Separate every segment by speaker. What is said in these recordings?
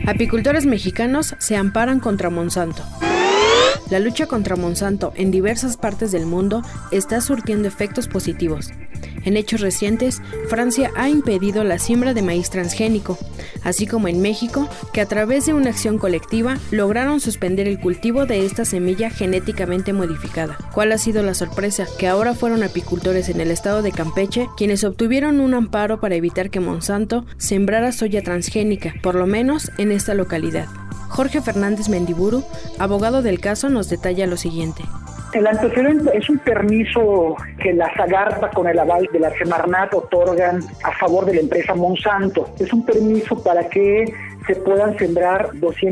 Speaker 1: Apicultores mexicanos se amparan contra Monsanto. La lucha contra Monsanto en diversas partes del mundo está surtiendo efectos positivos. En hechos recientes, Francia ha impedido la siembra de maíz transgénico, así como en México, que a través de una acción colectiva lograron suspender el cultivo de esta semilla genéticamente modificada. ¿Cuál ha sido la sorpresa? Que ahora fueron apicultores en el estado de Campeche quienes obtuvieron un amparo para evitar que Monsanto sembrara soya transgénica, por lo menos en esta localidad. Jorge Fernández Mendiburu, abogado del caso, nos detalla lo siguiente.
Speaker 2: El antecedente es un permiso que la Zagarpa con el aval de la Semarnat otorgan a favor de la empresa Monsanto. Es un permiso para que se puedan sembrar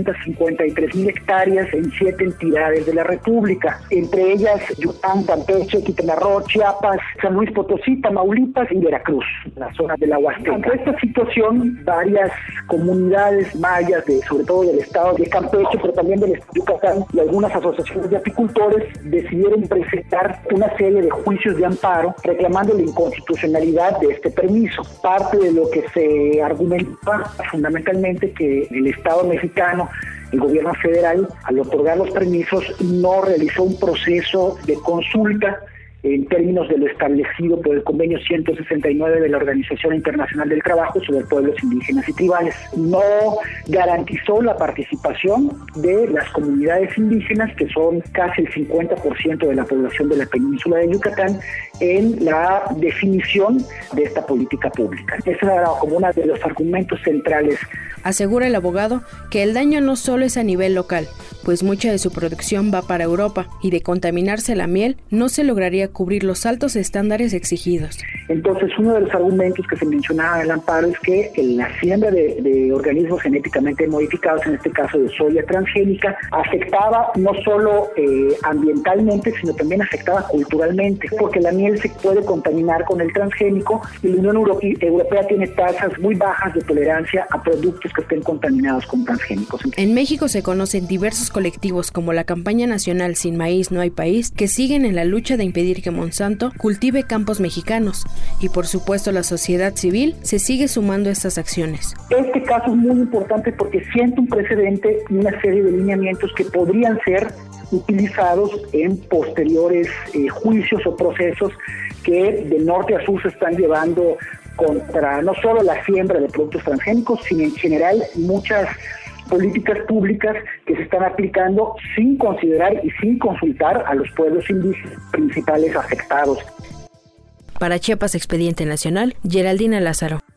Speaker 2: 253,000 hectáreas en 7 entidades de la República, entre ellas Yucatán, Campeche, Quintana Roo, Chiapas, San Luis Potosí, Tamaulipas y Veracruz, la zona de la Huasteca. Ante esta situación, varias comunidades mayas, sobre todo del estado de Campeche, pero también del estado de Yucatán, y algunas asociaciones de apicultores decidieron presentar una serie de juicios de amparo reclamando la inconstitucionalidad de este permiso. Parte de lo que se argumenta fundamentalmente que el Estado mexicano, el gobierno federal, al otorgar los permisos, no realizó un proceso de consulta en términos de lo establecido por el convenio 169 de la Organización Internacional del Trabajo sobre pueblos indígenas y tribales. No garantizó la participación de las comunidades indígenas, que son casi el 50% de la población de la península de Yucatán, en la definición de esta política pública. Ese era como uno de los argumentos centrales.
Speaker 1: Asegura el abogado que el daño no solo es a nivel local, pues mucha de su producción va para Europa y de contaminarse la miel no se lograría cubrir los altos estándares exigidos.
Speaker 2: Entonces, uno de los argumentos que se mencionaba en el amparo es que la siembra de organismos genéticamente modificados, en este caso de soya transgénica, afectaba no solo ambientalmente, sino también afectaba culturalmente, porque la miel se puede contaminar con el transgénico y la Unión Europea tiene tasas muy bajas de tolerancia a productos que estén contaminados con transgénicos.
Speaker 1: En México se conocen diversos colectivos como la campaña nacional Sin Maíz No Hay País, que siguen en la lucha de impedir que Monsanto cultive campos mexicanos, y por supuesto la sociedad civil se sigue sumando a estas acciones.
Speaker 2: Este caso es muy importante porque sienta un precedente y una serie de lineamientos que podrían ser utilizados en posteriores juicios o procesos que de norte a sur se están llevando contra no solo la siembra de productos transgénicos, sino en general muchas políticas públicas que se están aplicando sin considerar y sin consultar a los pueblos indígenas principales afectados.
Speaker 1: Para Chiapas Expediente Nacional, Geraldina Lázaro.